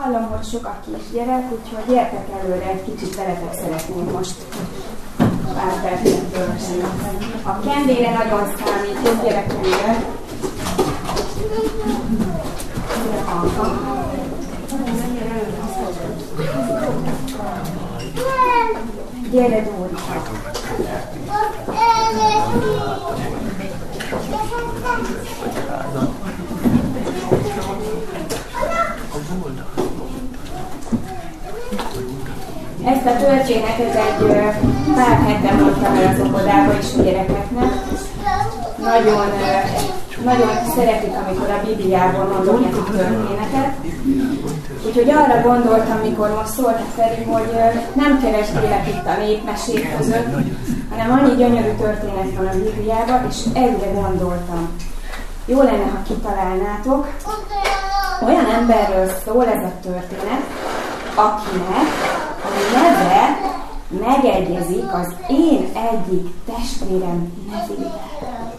Hallom, hogy sok a kisgyerek, úgyhogy gyertek előre, egy kicsit veletek szeretnénk most pár percet tölteni. A kendére nagyon számít, jobb gyerekekre. Gyere, Dóri! Ezt a történetet egy pár hete mondtam el az óvodába is a gyerekeknek. Nagyon szeretik, amikor a Bibliából mondok nekik történetet. Úgyhogy arra gondoltam, mikor most szólt Feri, hogy nem keresgélek itt a népmesék között, hanem annyi gyönyörű történet van a Bibliában, és egyre gondoltam. Jó lenne, ha kitalálnátok. Olyan emberről szól ez a történet, akinek a neve megegyezik az én egyik testvérem nevével.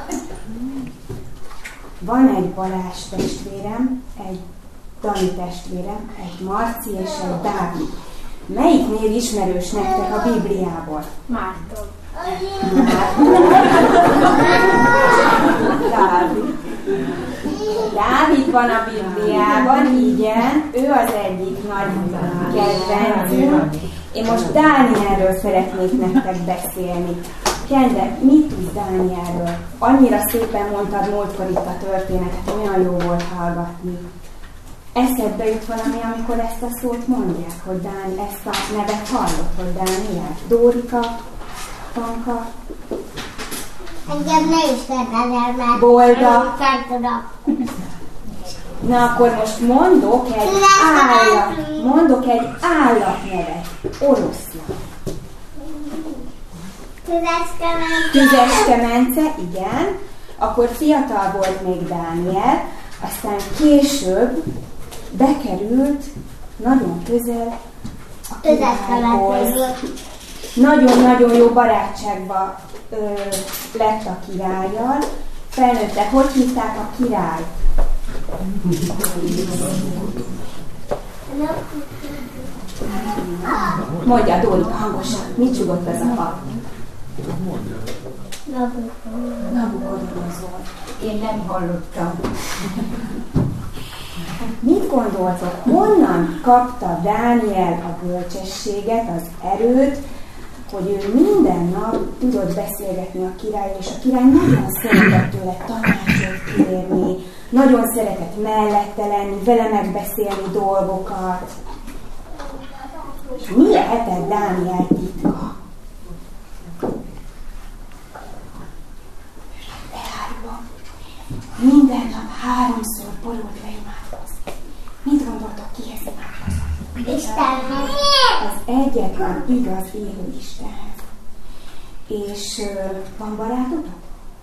Van egy Balázs testvérem, egy Dani testvérem, egy Marci és egy Dávid. Melyik név ismerős nektek a Bibliából? Márton. Dávid van a Bibliában, igen, ő az egyik nagy kedvencünk. Én most Dánielről szeretnék nektek beszélni. Kende, mit tudsz Dánielről? Annyira szépen mondtad múltkor itt a történetet, olyan jó volt hallgatni. Eszedbe jut valami, amikor ezt a szót mondják, hogy ezt a nevet hallott, hogy Dániel? Dórika, Panka? Engem ne is kérdezel, mert Bolga. nem tudom. Na akkor most mondok egy állatnevet. Oroszlán. Tüzeskemence, igen. Akkor fiatal volt még Dániel, aztán később bekerült nagyon közel a királyhoz. Nagyon-nagyon jó barátságba lett a királlyal. Felnőttek, hogy hívták a király? Mondja, Dórika, hangosan. Mit csugott ez a fa? Nabukodonozor. Én nem hallottam. Mit gondoltok, honnan kapta Dániel a bölcsességet, az erőt, hogy ő minden nap tudott beszélgetni a királyról, és a király nagyon szeretett tőle tanácsot kérni, nagyon szeretett mellette lenni, vele megbeszélni dolgokat. És mi lehetett Dániel titka? Beárva. Minden nap 3-szor borultva imádkozni. Mit gondoltok, kihez imádkozott? Istenhez. Az egyetlen igaz élő Istenhez. És van barátotok?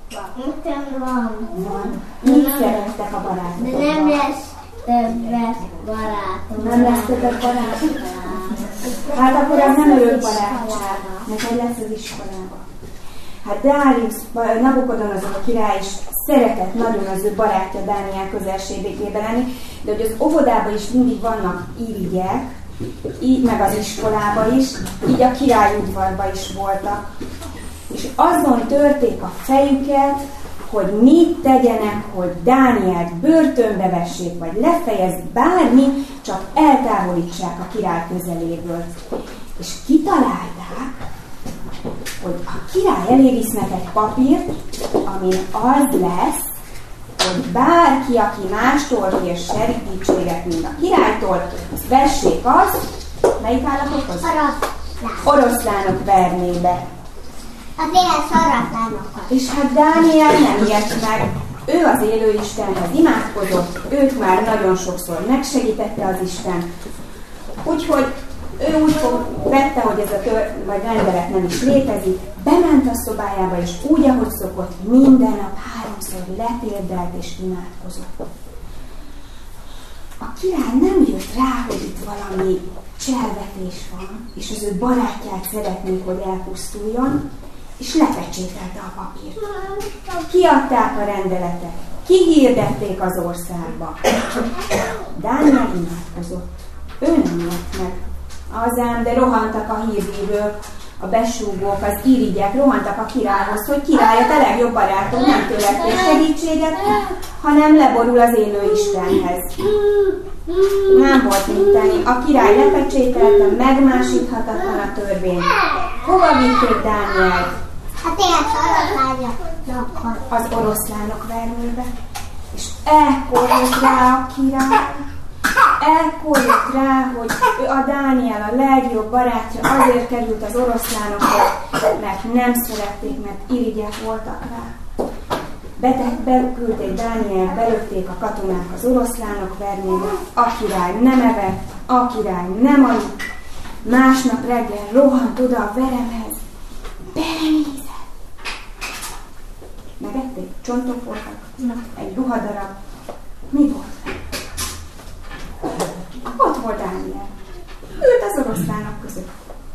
Van. Mit szerettek a barátotok? De nem lesz többet barátom. Nem lesz többet barátotok? Hát akkor az nem örök barátság. Neked lesz az iskolában. Hát Dárius, Nabukodonozor a király is szeretett nagyon az ő barátja Dániel közelségében lenni, de hogy az óvodában is mindig vannak irigyek, így meg az iskolában is, így a király udvarban is voltak. És azon törték a fejüket, hogy mit tegyenek, hogy Dánielt börtönbe vessék, vagy lefejezik, bármi, csak eltávolítsák a király közeléből. És kitalálták, hogy a király elé visznek egy papírt, amin az lesz, hogy bárki, aki mástól kér segítséget, mint a királytól, azt vessék azt, melyik állatokhoz? Oroszlánok vernébe. Az ilyen oroszlánokat. És hát Dániel nem ilyet meg. Ő az élő Istenhez imádkozott, őt már nagyon sokszor megsegítette az Isten. Úgyhogy ő úgy vette, hogy ez a rendelet nem is létezik, bement a szobájába, és úgy, ahogy szokott, minden nap 3-szor letérdelt és imádkozott. A király nem jött rá, hogy itt valami cselvetés van, és az ő barátját szeretnék, hogy elpusztuljon, és lepecsételte a papírt. Kiadták a rendeletet, Kihirdették az országba. Dániel imádkozott. Ő nem jött meg. Azám, de rohantak a hírvívők, a besúgók, az irigyek, rohantak a királyhoz, hogy király, a te legjobb barátunk nem tőled kér segítséget, hanem leborul az élő Istenhez. Nem volt mit tenni. A király lepecsételte, megmásíthatatlan a törvény. Hova vitték Dánielt? Hát ilyen az oroszlánok vermébe. És ekkor jött rá a király, ekkor jött rá, hogy a Dániel a legjobb barátja azért került az oroszlánokhoz, mert nem szerették, mert irigyek voltak rá. Beküldték Dánielt, belökték a katonák az oroszlánok vermébe, a király nem evett, a király nem aludt. Másnap reggel rohant oda a veremhez, belenézett. Megették? Csontok voltak? Egy ruhadarab? Mi volt? Ott volt Dániel. Ült az oroszlánok között.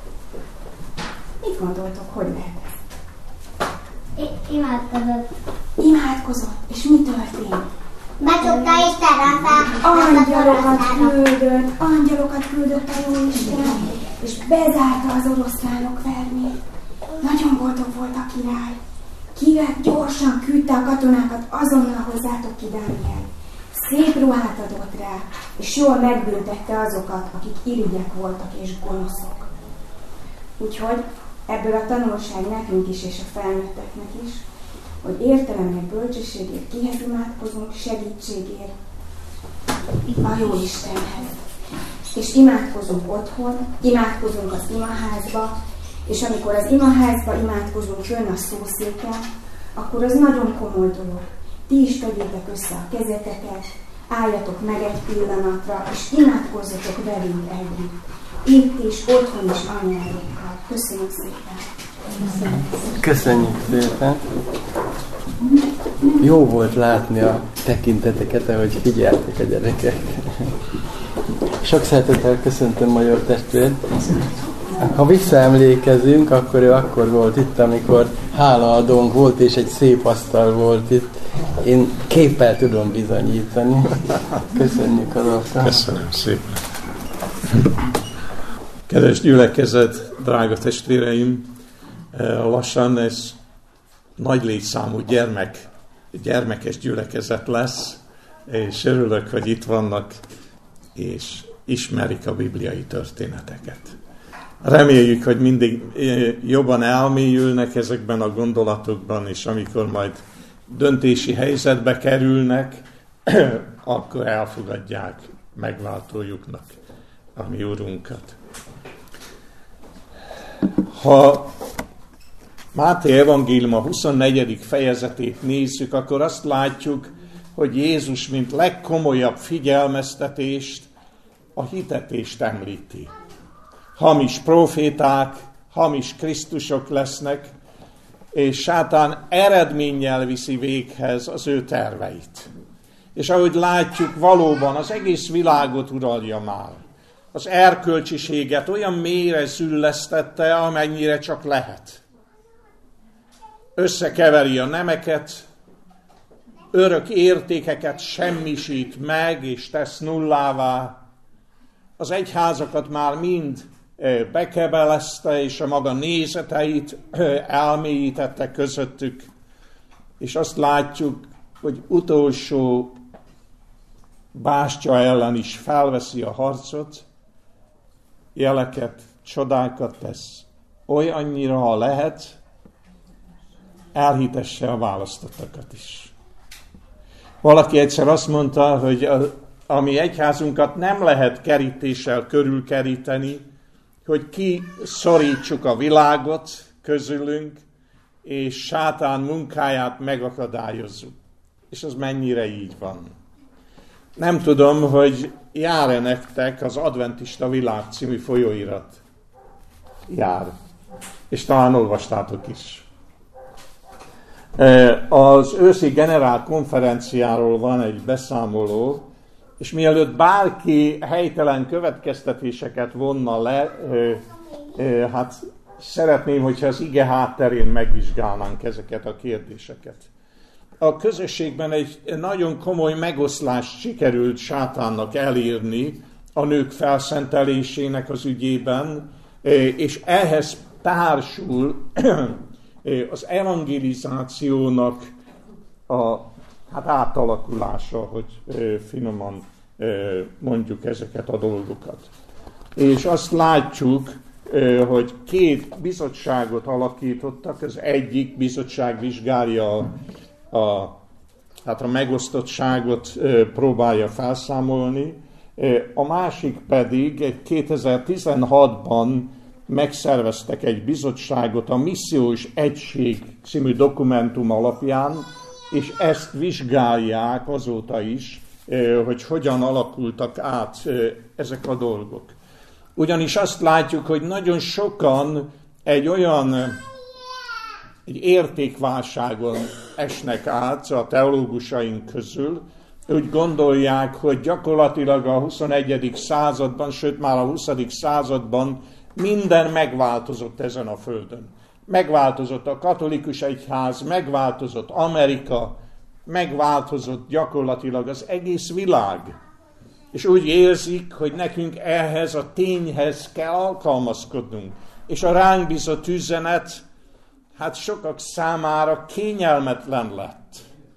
Mit gondoltok, hogy lehet ez? Imádkozott. Imádkozott. És mi történt? Becsukta Istenre fel. Angyalokat küldött a jó Isten, és bezárta az oroszlánok vermét. Nagyon boldog volt a király. Kivett, gyorsan küldte a katonákat, azonnal hozzátok ki Dániel. Szép ruhát adott rá, és jól megbüntette azokat, akik irigyek voltak és gonoszok. Úgyhogy ebből a tanulság nekünk is és a felnőtteknek is, hogy értelemnek, bölcsességért kihez imádkozunk, segítségért a jó Istenhez. És imádkozunk otthon, imádkozunk az imaházba, és amikor az imaházba imádkozunk fönn a szószéken, akkor az nagyon komoly dolog. Ti is tegyétek össze a kezeteket, álljatok meg egy pillanatra, és imádkozzatok velünk együtt. Itt is, otthon is, anyárokkal. Köszönöm szépen! Köszönjük szépen! Jó volt látni a tekinteteket, ahogy figyeltek a gyerekek. Sok szeretettel köszöntöm Major testvért. Ha visszaemlékezünk, akkor ő akkor volt itt, amikor hálaadónk volt, és egy szép asztal volt itt. Én képpel tudom bizonyítani. Köszönjük az alkalmat. Köszönöm szépen. Kedves gyülekezet, drága testvéreim, lassan ez nagy létszámú gyermekes gyülekezet lesz, és örülök, hogy itt vannak, és ismerik a bibliai történeteket. Reméljük, hogy mindig jobban elmélyülnek ezekben a gondolatokban, és amikor majd döntési helyzetbe kerülnek, akkor elfogadják megváltójuknak a mi Urunkat. Ha Máté evangélium a 24. fejezetét nézzük, akkor azt látjuk, hogy Jézus, mint legkomolyabb figyelmeztetést, a hitetést említi. Hamis proféták, hamis Krisztusok lesznek, és sátán eredménnyel viszi véghez az ő terveit. És ahogy látjuk, valóban az egész világot uralja már. Az erkölcsiséget olyan mélyre züllesztette, amennyire csak lehet. Összekeveri a nemeket, örök értékeket semmisít meg, és tesz nullává. Az egyházakat már mind bekebelezte, és a maga nézeteit elmélyítette közöttük. És azt látjuk, hogy utolsó bástya ellen is felveszi a harcot, jeleket, csodákat tesz. Olyannyira, ha lehet, elhitesse a választottakat is. Valaki egyszer azt mondta, hogy a mi egyházunkat nem lehet kerítéssel körülkeríteni, hogy kiszorítsuk a világot közülünk, és sátán munkáját megakadályozzuk. És az mennyire így van. Nem tudom, hogy jár-e nektek az Adventista Világ című folyóirat? Jár. És talán olvastátok is. Az őszi generál konferenciáról van egy beszámoló, és mielőtt bárki helytelen következtetéseket vonna le, hát szeretném, hogyha az ige hátterén megvizsgálnánk ezeket a kérdéseket. a közösségben egy nagyon komoly megoszlást sikerült sátánnak elérni a nők felszentelésének az ügyében, és ehhez társul az evangelizációnak a átalakulása, hogy finoman mondjuk ezeket a dolgokat. És azt látjuk, hogy 2 bizottságot alakítottak, az egyik bizottság vizsgálja a megosztottságot, próbálja felszámolni, a másik pedig 2016-ban megszerveztek egy bizottságot a Missziós Egység című dokumentum alapján, és ezt vizsgálják azóta is, hogy hogyan alakultak át ezek a dolgok. Ugyanis azt látjuk, hogy nagyon sokan egy értékválságon esnek át a teológusaink közül, úgy gondolják, hogy gyakorlatilag a 21. században, sőt már a 20. században minden megváltozott ezen a földön. Megváltozott a katolikus egyház, megváltozott Amerika, megváltozott gyakorlatilag az egész világ. És úgy érzik, hogy nekünk ehhez a tényhez kell alkalmazkodnunk. És a ránk bízott üzenet, sokak számára kényelmetlen lett.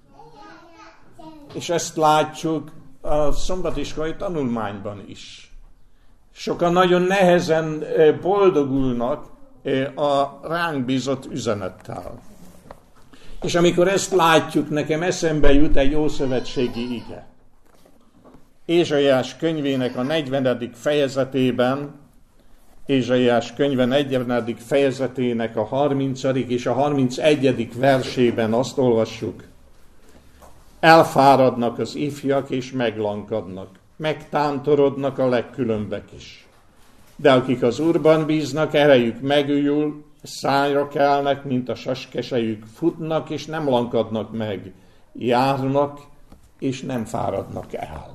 És ezt látjuk a szombatiskolai tanulmányban is. Sokan nagyon nehezen boldogulnak a ránk bízott üzenettel. És amikor ezt látjuk, nekem eszembe jut egy ószövetségi ige. Ézsaiás könyvének a 40. fejezetében, Ézsaiás könyve 40. fejezetének a 30. és a 31. versében azt olvassuk. Elfáradnak az ifjak és meglankadnak, megtántorodnak a legkülönbek is. De akik az Úrban bíznak, erejük megújul, szájra kelnek, mint a saskesejük, futnak és nem lankadnak meg, járnak és nem fáradnak el.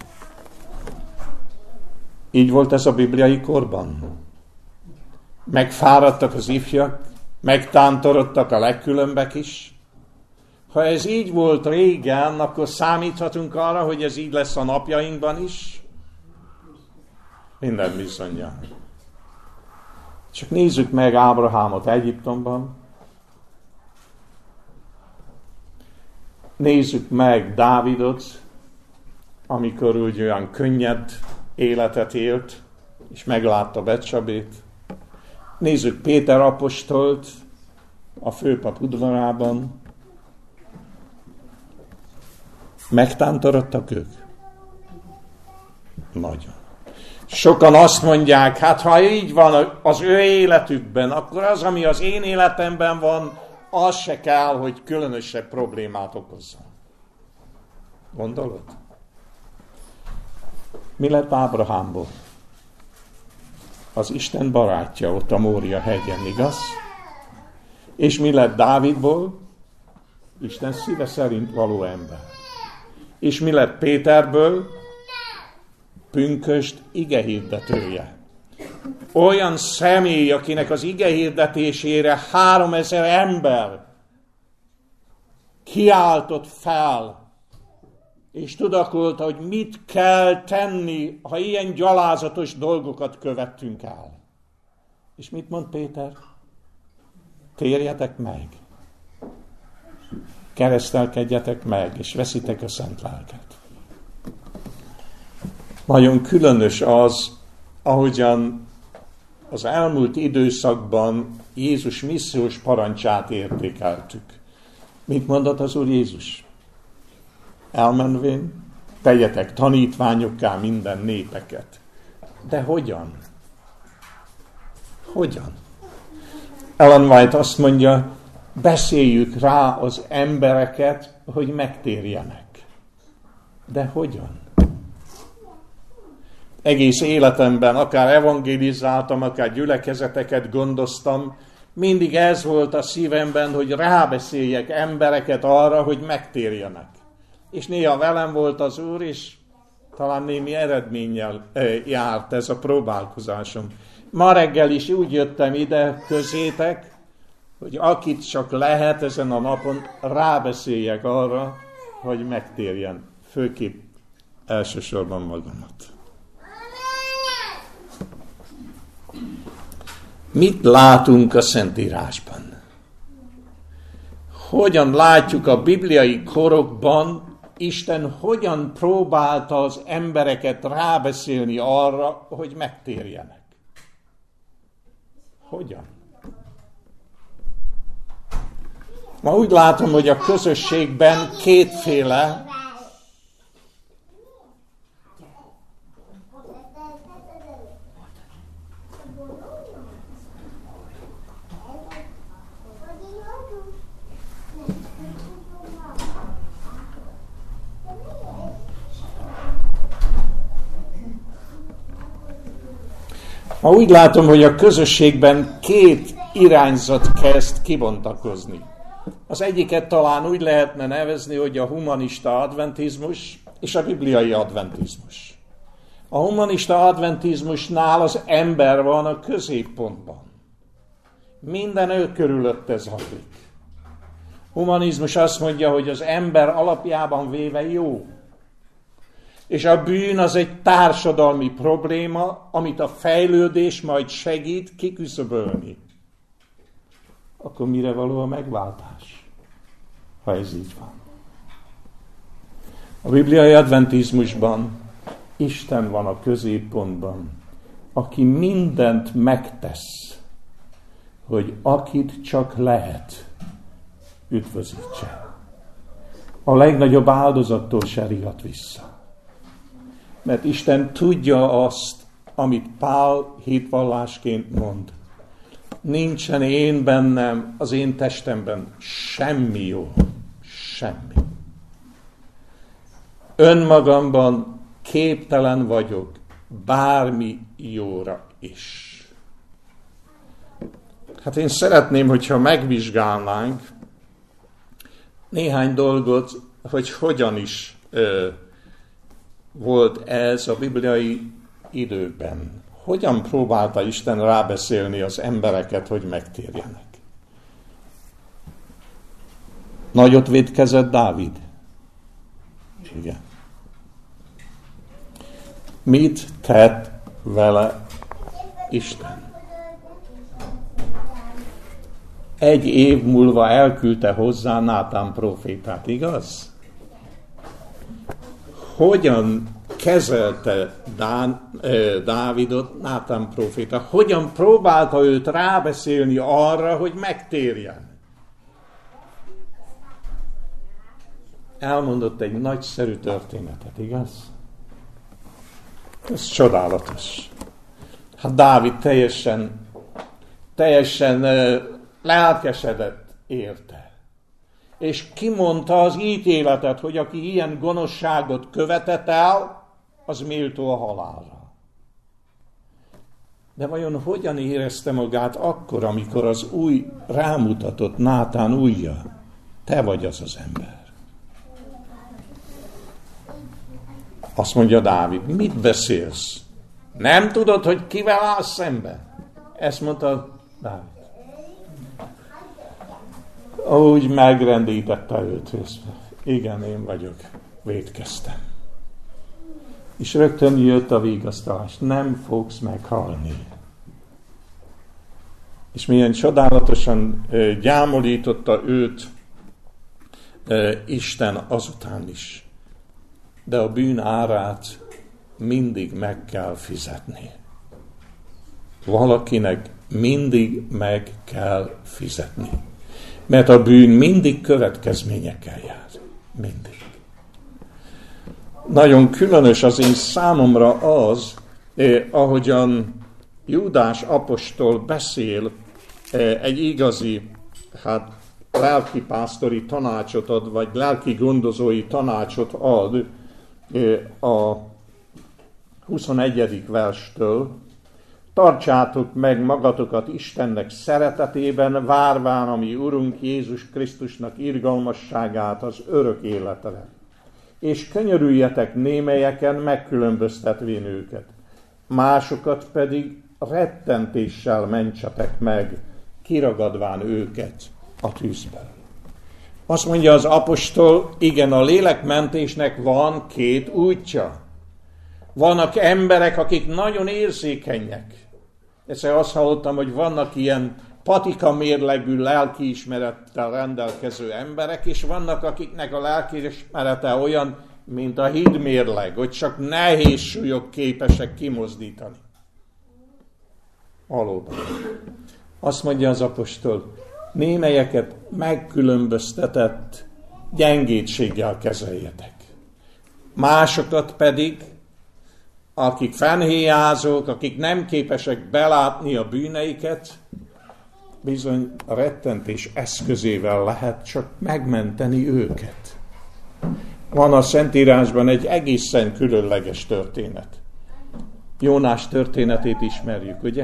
Így volt ez a bibliai korban. Megfáradtak az ifjak, megtántorodtak a legkülönbek is. Ha ez így volt régen, akkor számíthatunk arra, hogy ez így lesz a napjainkban is? Minden bizonnyal. Csak nézzük meg Ábrahámot Egyiptomban. Nézzük meg Dávidot, amikor úgy olyan könnyed életet élt, és meglátta Betsabét. Nézzük Péter apostolt a főpap udvarában. Megtántorodtak ők? Nagyon. Sokan azt mondják, ha így van az ő életükben, akkor az, ami az én életemben van, az se kell, hogy különösebb problémát okozzon. Gondolod? Mi lett Ábrahámból? Az Isten barátja ott a Mória hegyen, igaz? És mi lett Dávidból? Isten szíve szerint való ember. És mi lett Péterből? Pünkösd igehirdetője. Olyan személy, akinek az igehirdetésére 3000 ember kiáltott fel, és tudakolta, hogy mit kell tenni, ha ilyen gyalázatos dolgokat követtünk el. És mit mond Péter? Térjetek meg. Keresztelkedjetek meg, és veszitek a szent lelket. Nagyon különös az, ahogyan az elmúlt időszakban Jézus missziós parancsát értékeltük. Mit mondott az Úr Jézus? Elmenvén, tegyetek tanítványokká minden népeket. De hogyan? Hogyan? Ellen White azt mondja, beszéljük rá az embereket, hogy megtérjenek. De hogyan? Egész életemben, akár evangelizáltam, akár gyülekezeteket gondoztam, mindig ez volt a szívemben, hogy rábeszéljek embereket arra, hogy megtérjenek. És néha velem volt az Úr, és talán némi eredménnyel járt ez a próbálkozásom. Ma reggel is úgy jöttem ide közétek, hogy akit csak lehet ezen a napon rábeszéljek arra, hogy megtérjen, főképp elsősorban magamat. Mit látunk a Szentírásban? Hogyan látjuk a bibliai korokban, Isten hogyan próbálta az embereket rábeszélni arra, hogy megtérjenek? Hogyan? Ma úgy látom, hogy a közösségben kétféle Ma úgy látom, hogy a közösségben két irányzat kezd kibontakozni. Az egyiket talán úgy lehetne nevezni, hogy a humanista adventizmus és a bibliai adventizmus. A humanista adventizmusnál az ember van a középpontban. Minden ő körülötte zajlik. Humanizmus azt mondja, hogy az ember alapjában véve jó. És a bűn az egy társadalmi probléma, amit a fejlődés majd segít kiküszöbölni. Akkor mire való a megváltás, ha ez így van? A bibliai adventizmusban Isten van a középpontban, aki mindent megtesz, hogy akit csak lehet, üdvözítse. A legnagyobb áldozattól se riadt vissza. Mert Isten tudja azt, amit Pál hitvallásként mond. Nincsen én bennem, az én testemben semmi jó. Semmi. Önmagamban képtelen vagyok bármi jóra is. Hát én szeretném, hogyha megvizsgálnánk néhány dolgot, hogy hogyan is volt ez a bibliai időkben. Hogyan próbálta Isten rábeszélni az embereket, hogy megtérjenek? Nagyot vétkezett Dávid? Igen. Mit tett vele Isten? 1 év múlva elküldte hozzá Nátán prófétát, igaz? Hogyan kezelte Dávidot Nátán próféta? Hogyan próbálta őt rábeszélni arra, hogy megtérjen? Elmondott egy nagyszerű történetet, igaz? Ez csodálatos. Hát Dávid teljesen lelkesedett érte. És kimondta az ítéletet, hogy aki ilyen gonoszságot követett el, az méltó a halálra. De vajon hogyan érezte magát akkor, amikor az új rámutatott Nátán ujja? Te vagy az az ember. Azt mondja Dávid, mit beszélsz? Nem tudod, hogy kivel állsz szembe? Ezt mondta Dávid. Úgy megrendítette őt. Igen, én vagyok. Vétkeztem. És rögtön jött a vigasztalás. Nem fogsz meghalni. És milyen csodálatosan gyámolította őt Isten azután is. De a bűn árát mindig meg kell fizetni. Valakinek mindig meg kell fizetni. Mert a bűn mindig következményekkel jár. Mindig. Nagyon különös az én számomra az, ahogyan Júdás apostol beszél, egy igazi, lelkipásztori tanácsot ad, vagy lelki gondozói tanácsot ad a 21. verstől. Tartsátok meg magatokat Istennek szeretetében, várván a mi Urunk Jézus Krisztusnak irgalmasságát az örök életre. És könyörüljetek némelyeken megkülönböztetvén őket. Másokat pedig rettentéssel mentsetek meg, kiragadván őket a tűzből. Azt mondja az apostol, igen, a lélekmentésnek van két útja. Vannak emberek, akik nagyon érzékenyek. Egyszer azt hallottam, hogy vannak ilyen patika mérlegű lelkiismerettel rendelkező emberek, és vannak, akiknek a lelkiismerete olyan, mint a hídmérleg, hogy csak nehéz súlyok képesek kimozdítani. Valóban. Azt mondja az apostol, némelyeket megkülönböztetett gyengétséggel kezeljetek. Másokat pedig, akik fennhéjázók, akik nem képesek belátni a bűneiket, bizony a rettentés eszközével lehet csak megmenteni őket. Van a Szentírásban egy egészen különleges történet. Jónás történetét ismerjük, ugye?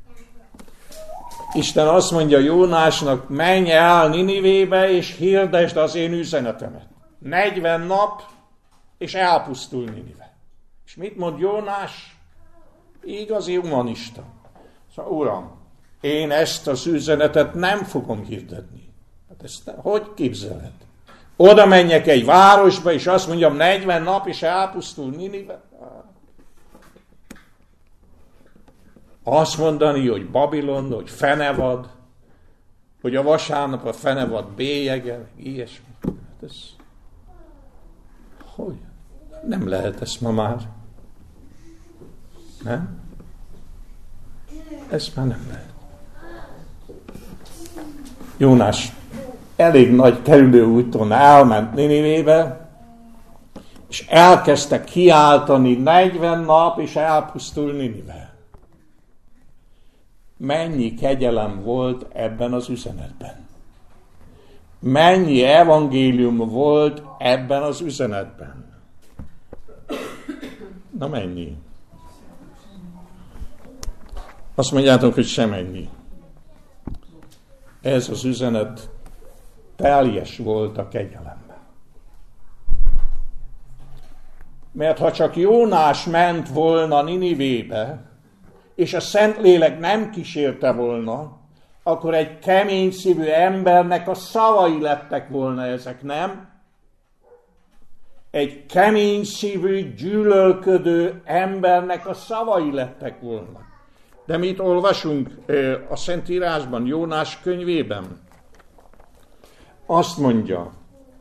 Isten azt mondja Jónásnak, menj el Ninivébe, és hirdesd az én üzenetemet. 40 nap, és elpusztul Ninive. És mit mond Jónás? Igazi humanista. Szóval, Uram, én ezt az üzenetet nem fogom hirdetni. Hát ezt hogy képzeled? Oda menjek egy városba, és azt mondjam, 40 nap, és elpusztul Ninive? Azt mondani, hogy Babilon, hogy fenevad, hogy a vasárnap a fenevad bélyege, ilyesmi. Hát ez... Hogy? Nem lehet ezt ma már. Nem? Ezt már nem lehet. Jónás elég nagy kerülőúton elment Ninivébe, és elkezdte kiáltani 40 nap, és elpusztul Ninive. Mennyi kegyelem volt ebben az üzenetben? Mennyi evangélium volt ebben az üzenetben? Na mennyi? Azt mondjátok, hogy semennyi. Ez az üzenet teljes volt a kegyelemben. Mert ha csak Jónás ment volna Ninivébe, és a Szentlélek nem kísérte volna, akkor egy kemény szívű embernek a szavai lettek volna ezek, nem? Egy kemény szívű, gyűlölködő embernek a szavai lettek volna. De mit olvasunk a Szentírásban, Jónás könyvében? Azt mondja,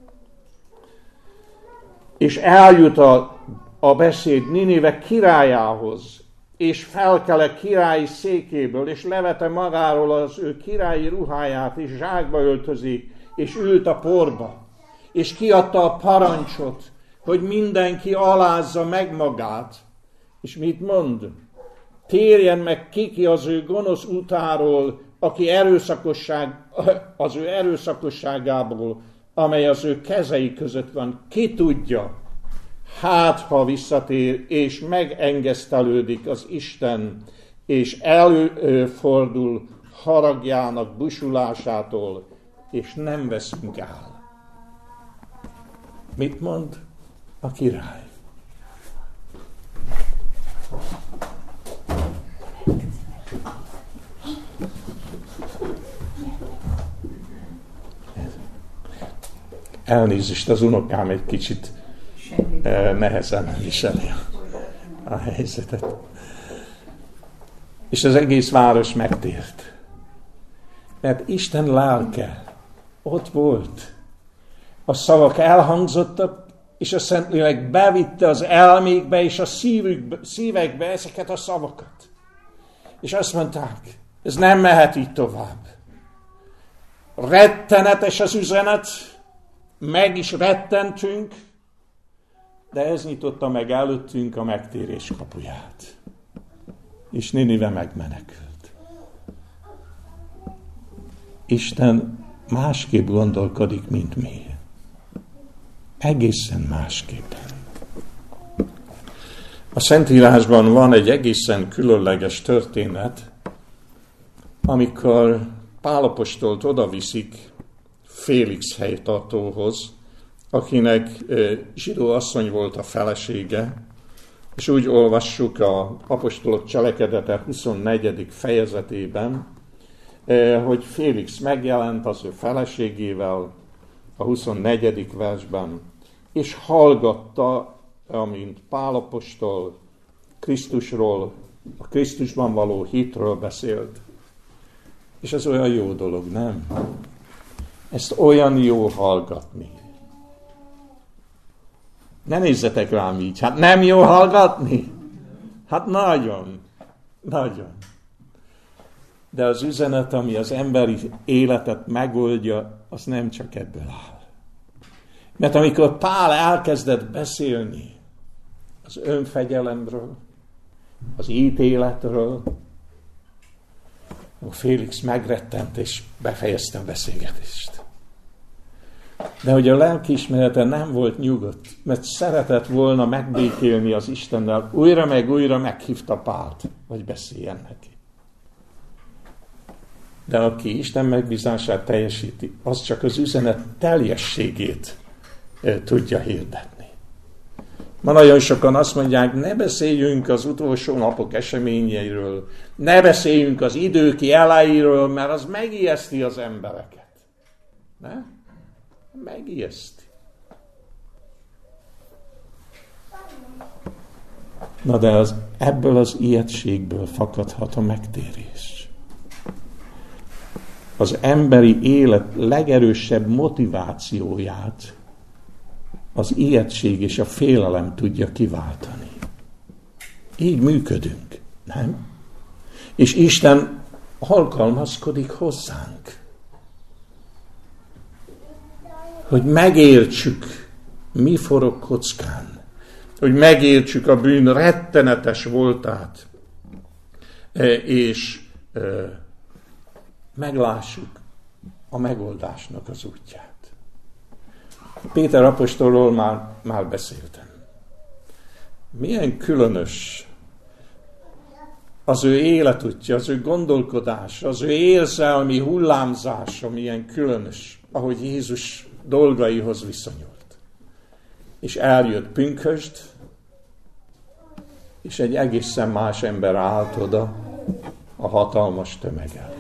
és eljut a beszéd Ninive királyához, és felkele királyi székéből, és levette magáról az ő királyi ruháját, és zsákba öltözi, és ült a porba, és kiadta a parancsot, hogy mindenki alázza meg magát. És mit mond? Térjen meg ki az ő gonosz utáról, aki az ő erőszakosságából, amely az ő kezei között van. Ki tudja? Hát, ha visszatér, és megengesztelődik az Isten, és előfordul haragjának busulásától, és nem veszünk el. Mit mond a király? Elnézést, az unokám egy kicsit nehezen viseli a helyzetet. És az egész város megtért. Mert Isten lelke ott volt. A szavak elhangzottak, és a Szentlélek bevitte az elmékbe és a szívekbe ezeket a szavakat. És azt mondták, ez nem mehet így tovább. Rettenetes az üzenet, meg is rettentünk, de ez nyitotta meg előttünk a megtérés kapuját. És Ninive megmenekült. Isten másképp gondolkodik, mint mi. Egészen másképpen. A Szentírásban van egy egészen különleges történet, amikor Pál apostolt odaviszik Félix helytartóhoz, akinek zsidó asszony volt a felesége, és úgy olvassuk a apostolok cselekedete 24. fejezetében, hogy Félix megjelent az ő feleségével a 24. versben, és hallgatta, amint Pál apostol Krisztusról, a Krisztusban való hitről beszélt. És ez olyan jó dolog, nem? Ezt olyan jó hallgatni. Ne nézzetek rám így, hát nem jó hallgatni? Hát nagyon, nagyon. De az üzenet, ami az emberi életet megoldja, az nem csak ebből áll. Mert amikor Pál elkezdett beszélni az önfegyelemről, az ítéletről, Félix megrettent és befejezte a beszélgetést. De hogy a lelkiismerete nem volt nyugodt, mert szeretett volna megbékélni az Istennel, újra meg újra meghívta Pált, hogy beszéljen neki. De aki Isten megbízását teljesíti, az csak az üzenet teljességét tudja hirdetni. Ma nagyon sokan azt mondják, ne beszéljünk az utolsó napok eseményeiről, ne beszéljünk az idők jeleiről, mert az megijeszti az embereket. Ne? Megijeszti. Na de ebből az ijegységből fakadhat a megtérés. Az emberi élet legerősebb motivációját az ijegység és a félelem tudja kiváltani. Így működünk, nem? És Isten alkalmazkodik hozzánk. Hogy megértsük, mi forog kockán. Hogy megértsük a bűn rettenetes voltát. És meglássuk a megoldásnak az útját. Péter apostolról már beszéltem. Milyen különös az ő életútja, az ő gondolkodása, az ő érzelmi hullámzása, milyen különös, ahogy Jézus dolgaihoz viszonyult. És eljött pünkösd, és egy egészen más ember állt oda a hatalmas tömeg elé.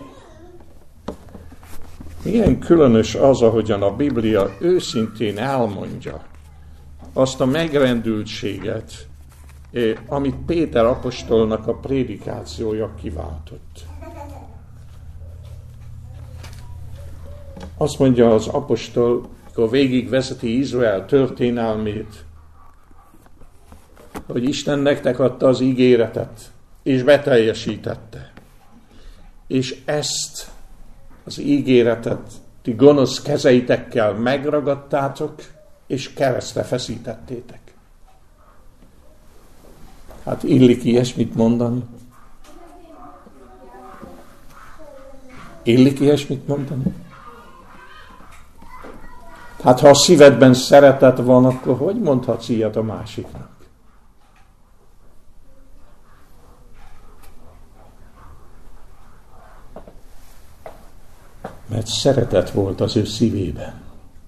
Milyen különös az, ahogyan a Biblia őszintén elmondja azt a megrendültséget, amit Péter apostolnak a prédikációja kiváltott. Azt mondja az apostol, amikor végigvezeti Izrael történelmét, hogy Isten nektek adta az ígéretet, és beteljesítette. És ezt az ígéretet ti gonosz kezeitekkel megragadtátok, és keresztre feszítettétek. Hát illik ilyesmit mondani? Illik ilyesmit mondani? Hát ha a szívedben szeretet van, akkor hogy mondhatsz ilyet a másiknak? Mert szeretet volt az ő szívében.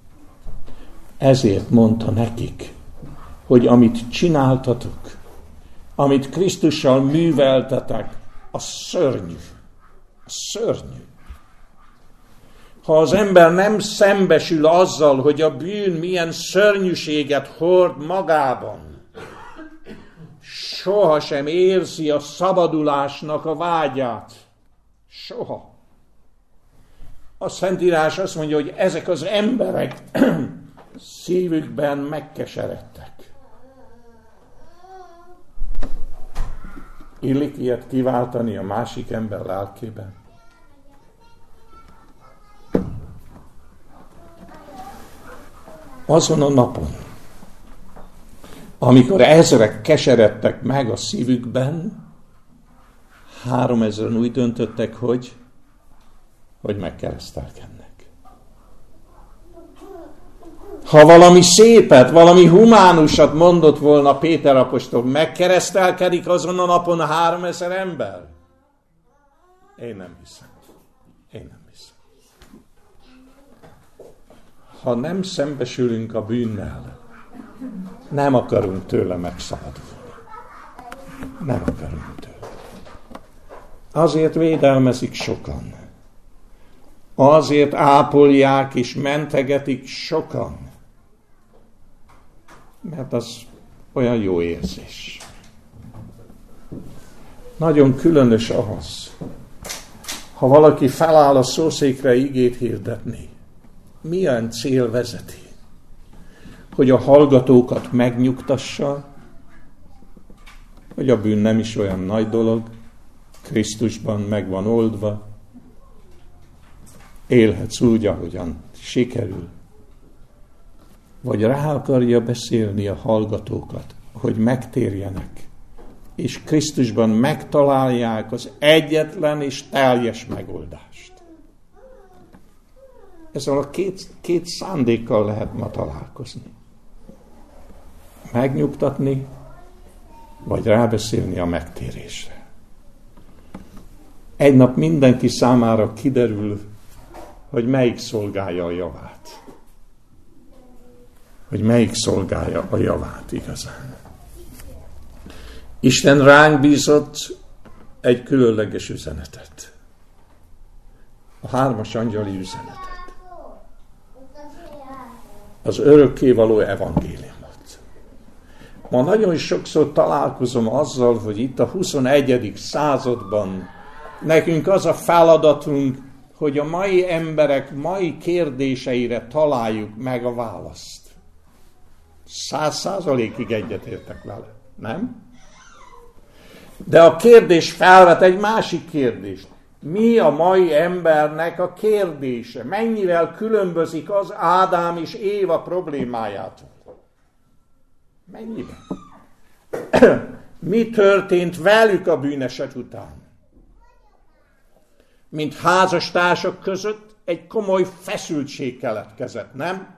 Ezért mondta nekik, hogy amit csináltatok, amit Krisztussal műveltetek, az szörnyű. Szörnyű. Ha az ember nem szembesül azzal, hogy a bűn milyen szörnyűséget hord magában, sohasem érzi a szabadulásnak a vágyát. Soha. A Szentírás azt mondja, hogy ezek az emberek szívükben megkeseredtek. Illik ilyet kiváltani a másik ember lelkében? Azon a napon, amikor ezrek keseredtek meg a szívükben, 3000-en úgy döntöttek, hogy megkeresztelkednek. Ha valami szépet, valami humánusat mondott volna Péter apostol, megkeresztelkedik azon a napon 3000 ember? Én nem hiszem. Ha nem szembesülünk a bűnnel, nem akarunk tőle megszabadulni. Nem akarunk tőle. Azért védelmezik sokan. azért ápolják és mentegetik sokan, mert az olyan jó érzés. Nagyon különös az, ha valaki feláll a szószékre igét hirdetni. Milyen cél vezeti? Hogy a hallgatókat megnyugtassa, hogy a bűn nem is olyan nagy dolog, Krisztusban meg van oldva, élhetsz úgy, ahogyan sikerül. Vagy rá akarja beszélni a hallgatókat, hogy megtérjenek, és Krisztusban megtalálják az egyetlen és teljes megoldást. Ezzel a két szándékkal lehet ma találkozni. Megnyugtatni, vagy rábeszélni a megtérésre. Egy nap mindenki számára kiderül, hogy melyik szolgálja a javát. Hogy melyik szolgálja a javát igazán. Isten ránk bízott egy különleges üzenetet. A 3. angyali üzenetet. Az örökkévaló evangéliumot. Ma nagyon sokszor találkozom azzal, hogy itt a 21. században nekünk az a feladatunk, hogy a mai emberek mai kérdéseire találjuk meg a választ. 100%-ig egyetértek vele, nem? De a kérdés felvet egy másik kérdést. Mi a mai embernek a kérdése? Mennyivel különbözik az Ádám és Éva problémájától? Mennyiben? Mi történt velük a bűneset után? Mint házastársak között egy komoly feszültség keletkezett, nem?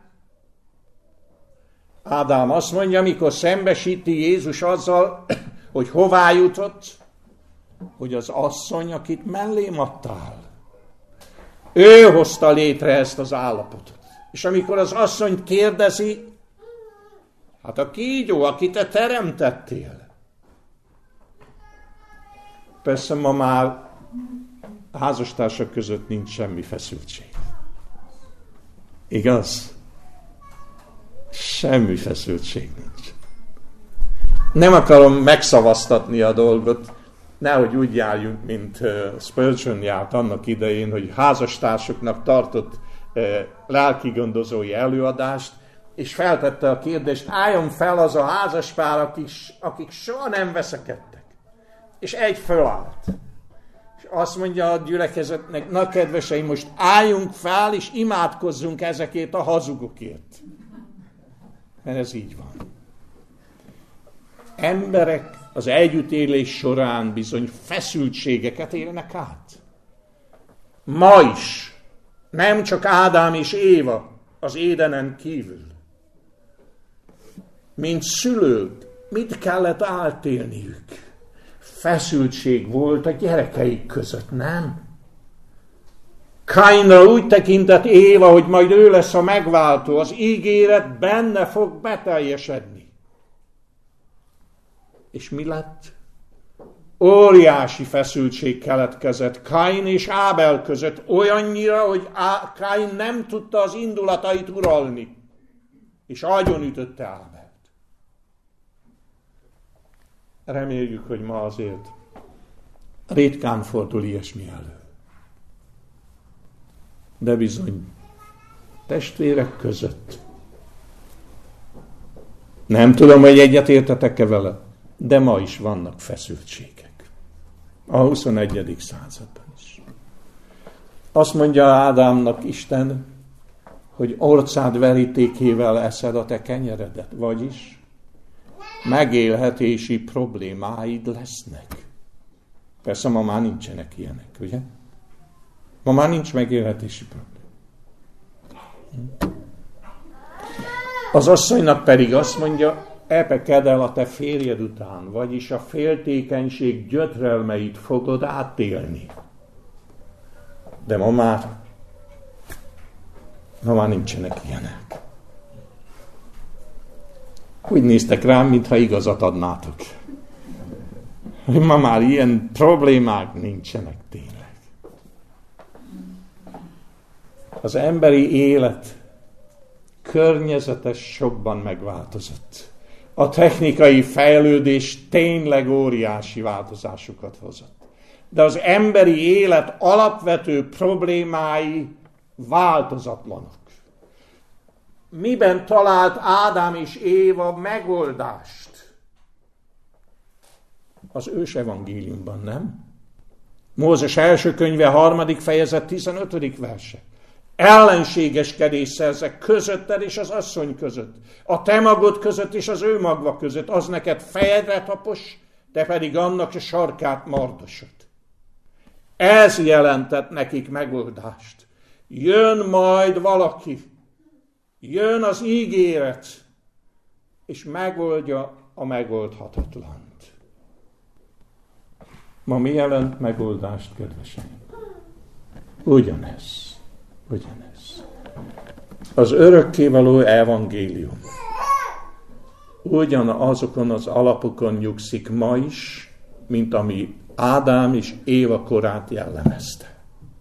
Ádám azt mondja, amikor szembesíti Jézus azzal, hogy hová jutott, hogy az asszony, akit mellém adtál, ő hozta létre ezt az állapotot. És amikor az asszonyt kérdezi, hát a kígyó, akit te teremtettél. Persze ma már házastársak között nincs semmi feszültség. Igaz? Semmi feszültség nincs. Nem akarom megszavaztatni a dolgot, nehogy úgy járjunk, mint Spurgeon járt annak idején, hogy házastársoknak tartott lelkigondozói előadást, és feltette a kérdést, álljon fel az a házaspár, akik soha nem veszekedtek. És egy fölállt. És azt mondja a gyülekezetnek, na kedveseim, most álljunk fel, és imádkozzunk ezekért a hazugokért. Mert ez így van. Emberek az együttélés során bizony feszültségeket élnek át. Ma is. Nem csak Ádám és Éva az Édenen kívül. Mint szülők, mit kellett átélniük? Feszültség volt a gyerekeik között, nem? Káinra úgy tekintett Éva, hogy majd ő lesz a megváltó, az ígéret benne fog beteljesedni. És mi lett? Óriási feszültség keletkezett Káin és Ábel között, olyannyira, hogy Káin nem tudta az indulatait uralni, és agyonütötte Ábelt. Reméljük, hogy ma azért ritkán fordul ilyesmi elő. De bizony, testvérek között. Nem tudom, hogy egyetértetek-e vele, de ma is vannak feszültségek. A 21. században is. Azt mondja Ádámnak Isten, hogy orcád verítékével eszed a te kenyeredet, vagyis megélhetési problémáid lesznek. Persze ma már nincsenek ilyenek, ugye? Ma már nincs megélhetési probléma. Az asszonynak pedig azt mondja, epeked el a te férjed után, vagyis a féltékenység gyötrelmeit fogod átélni. De ma már nincsenek ilyenek. Úgy néztek rám, mintha igazat adnátok. Ma már ilyen problémák nincsenek tényleg. Az emberi élet környezetes sokban megváltozott. A technikai fejlődés tényleg óriási változásokat hozott. De az emberi élet alapvető problémái változatlanok. Miben talált Ádám és Éva megoldást? Az ős evangéliumban, nem? Mózes első könyve 3. fejezet 15. verse. Ellenségeskedés szerzek közötted és az asszony között, a te magod között és az ő magva között, az neked fejedre tapos, te pedig annak a sarkát mardosod. Ez jelentett nekik megoldást. Jön majd valaki, jön az ígéret, és megoldja a megoldhatatlant. Ma mi jelent megoldást, kedveseim? Ugyanez. Az örökkévaló evangélium ugyanazokon az alapokon nyugszik ma is, mint ami Ádám és Éva korát jellemezte.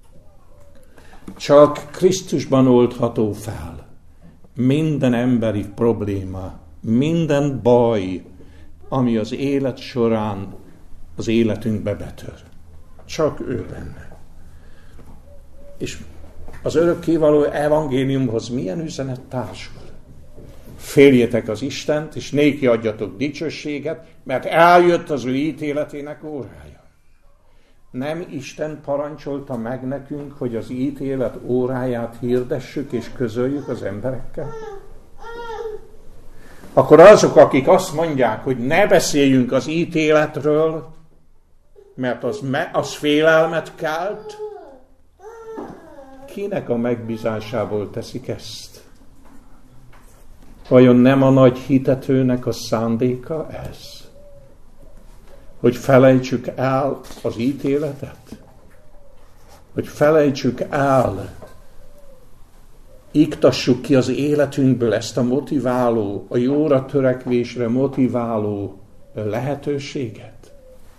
Csak Krisztusban oldható fel minden emberi probléma, minden baj, ami az élet során az életünkbe betör. Csak ő benne. És az örökkévaló evangéliumhoz milyen üzenet társul? Féljetek az Istent, és néki adjatok dicsőséget, mert eljött az ő ítéletének órája. Nem Isten parancsolta meg nekünk, hogy az ítélet óráját hirdessük és közöljük az emberekkel? Akkor azok, akik azt mondják, hogy ne beszéljünk az ítéletről, mert az félelmet kelt, kinek a megbízásából teszik ezt? Vajon nem a nagy hitetőnek a szándéka ez? Hogy felejtsük el az ítéletet? Hogy felejtsük el, iktassuk ki az életünkből ezt a motiváló, a jóra törekvésre motiváló lehetőséget?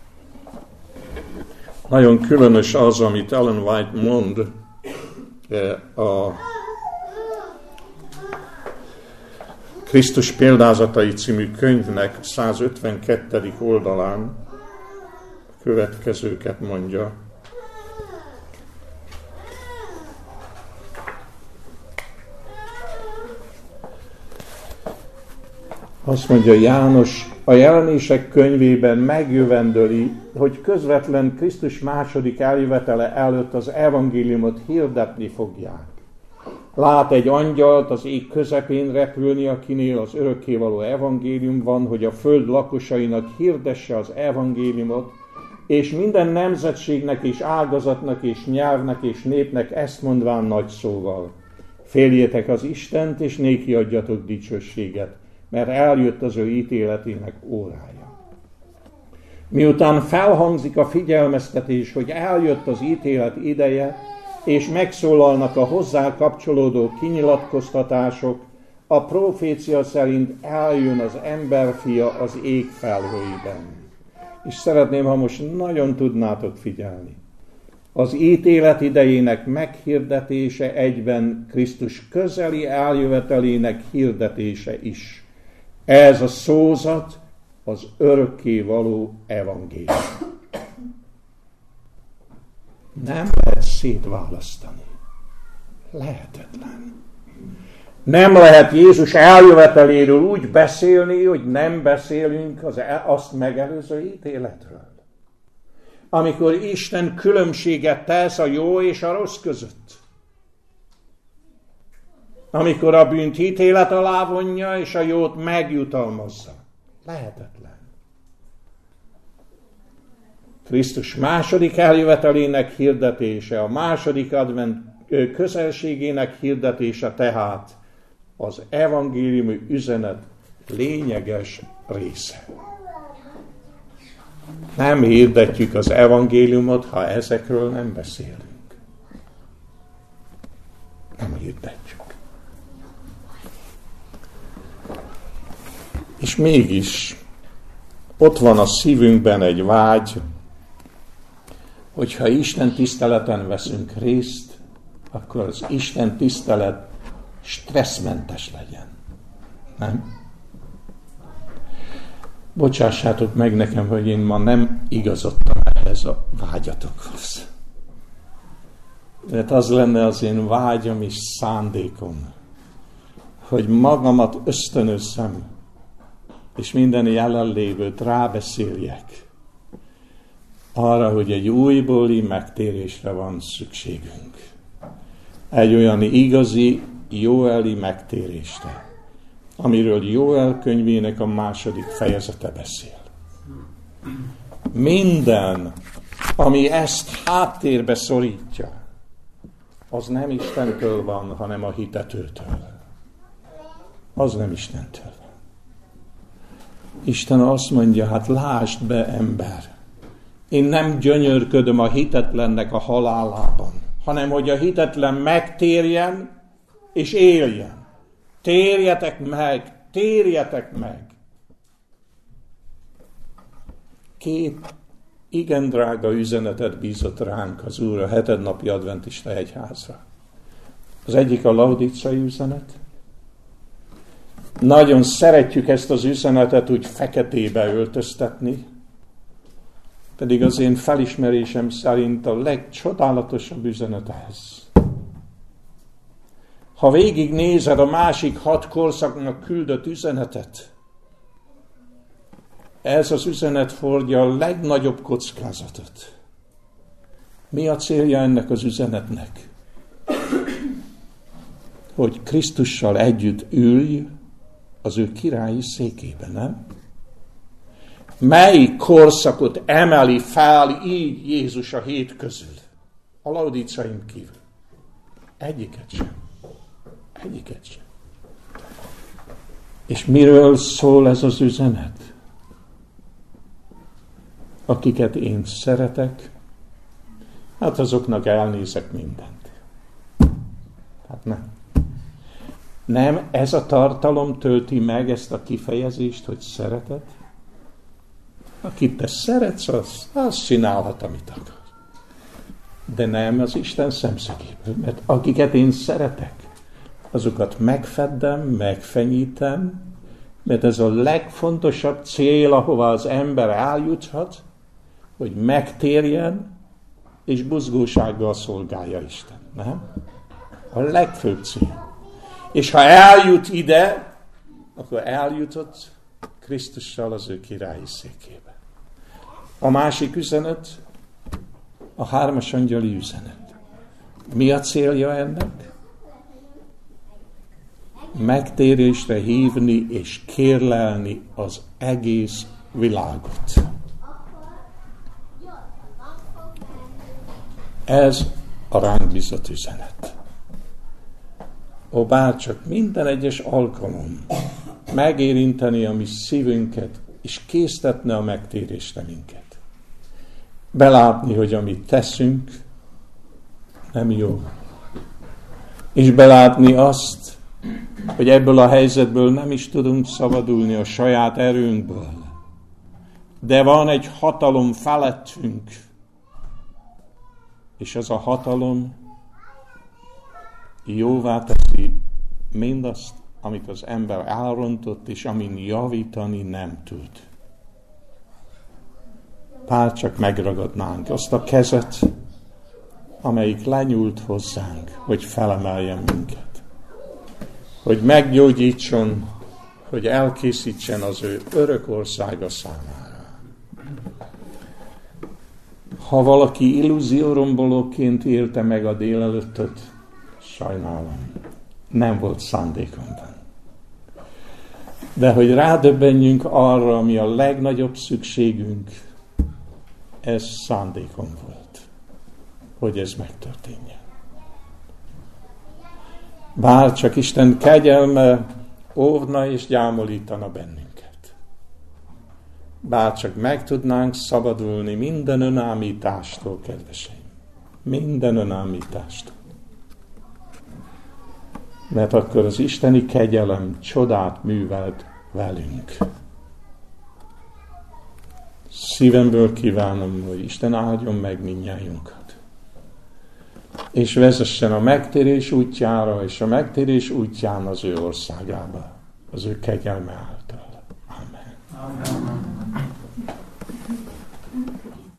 Nagyon különös az, amit Ellen White mond a Krisztus példázatai című könyvnek 152. oldalán a következőket mondja. Azt mondja János, a jelenések könyvében megjövendöli, hogy közvetlen Krisztus második eljövetele előtt az evangéliumot hirdetni fogják. Lát egy angyalt az ég közepén repülni, akinél az örökkévaló evangélium van, hogy a föld lakosainak hirdesse az evangéliumot, és minden nemzetségnek és ágazatnak és nyelvnek és népnek ezt mondván nagy szóval. Féljétek az Istent, és néki adjatok dicsőséget, mert eljött az ő ítéletének órája. Miután felhangzik a figyelmeztetés, hogy eljött az ítélet ideje, és megszólalnak a hozzá kapcsolódó kinyilatkoztatások, a profécia szerint eljön az emberfia az ég felhőiben. És szeretném, ha most nagyon tudnátok figyelni. Az ítélet idejének meghirdetése egyben Krisztus közeli eljövetelének hirdetése is. Ez a szózat az örökkévaló evangélium. Nem lehet szétválasztani. Lehetetlen. Nem lehet Jézus eljöveteléről úgy beszélni, hogy nem beszélünk az azt megelőző ítéletről. Amikor Isten különbséget tesz a jó és a rossz között. Amikor a bűnt ítélet alá vonja, és a jót megjutalmazza. Lehetetlen. Krisztus második eljövetelének hirdetése, a második advent közelségének hirdetése tehát az evangéliumi üzenet lényeges része. Nem hirdetjük az evangéliumot, ha ezekről nem beszélünk. Nem hirdetjük. És mégis ott van a szívünkben egy vágy, hogyha Isten tiszteleten veszünk részt, akkor az Isten tisztelet stresszmentes legyen. Nem? Bocsássátok meg nekem, hogy én ma nem igazodtam ehhez a vágyatokhoz. Mert az lenne az én vágyam és szándékom, hogy magamat ösztönözzem, és minden jelenlévőt rábeszéljek arra, hogy egy újbóli megtérésre van szükségünk. Egy olyan igazi, Jóeli megtérésre, amiről Jóel könyvének a 2. fejezete beszél. Minden, ami ezt háttérbe szorítja, az nem Istentől van, hanem a hitetőtől. Az nem Istentől van. Isten azt mondja, hát lásd be, ember, én nem gyönyörködöm a hitetlennek a halálában, hanem hogy a hitetlen megtérjen és éljen. Térjetek meg, térjetek meg. 2 igen drága üzenetet bízott ránk az Úr a 7. napi adventista egyházra. Az egyik a laudicai üzenet. Nagyon szeretjük ezt az üzenetet úgy feketébe öltöztetni, pedig az én felismerésem szerint a legcsodálatosabb üzenet ez. Ha végignézed a másik 6 korszaknak küldött üzenetet, ez az üzenet hordja a legnagyobb kockázatot. Mi a célja ennek az üzenetnek? Hogy Krisztussal együtt ülj az ő királyi székében, nem? Melyik korszakot emeli fel így Jézus a 7 közül? A laodicein kívül. Egyiket sem. Egyiket sem. És miről szól ez az üzenet? Akiket én szeretek, hát azoknak elnézek mindent. Hát nem. Nem ez a tartalom tölti meg ezt a kifejezést, hogy szeretet? Akit te szeretsz, az csinálhat, amit akar. De nem az Isten szemszögéből, mert akiket én szeretek, azokat megfeddem, megfenyítem, mert ez a legfontosabb cél, ahova az ember eljuthat, hogy megtérjen, és buzgósággal szolgálja Isten. Nem? A legfőbb cél. És ha eljut ide, akkor eljutott Krisztussal az ő királyi székébe. A másik üzenet, a 3. angyali üzenet. Mi a célja ennek? Megtérésre hívni és kérlelni az egész világot. Ez a ránk bízott üzenet. Ó, bárcsak minden egyes alkalom megérinteni a mi szívünket, és késztetne a megtérésre minket. Belátni, hogy amit teszünk, nem jó. És belátni azt, hogy ebből a helyzetből nem is tudunk szabadulni a saját erőnkből. De van egy hatalom felettünk, és az a hatalom jóvá teszi mindazt, amit az ember elrontott, és amin javítani nem tud. Bár csak megragadnánk azt a kezet, amelyik lenyúlt hozzánk, hogy felemeljen minket. Hogy meggyógyítson, hogy elkészítsen az ő örök országa számára. Ha valaki illúziórombolóként élte meg a délelőttöt, sajnálom, nem volt szándékomban. De hogy rádöbbenjünk arra, ami a legnagyobb szükségünk, ez szándékom volt, hogy ez megtörténjen. Bár csak Isten kegyelme óvna és gyámolítana bennünket. Bár csak meg tudnánk szabadulni minden önállítástól, kedveseim. Minden önállítástól. Mert akkor az isteni kegyelem csodát művelt velünk. Szívemből kívánom, hogy Isten áldjon meg mindnyájunkat. és vezessen a megtérés útjára, és a megtérés útján az ő országába, az ő kegyelme által. Amen. Amen.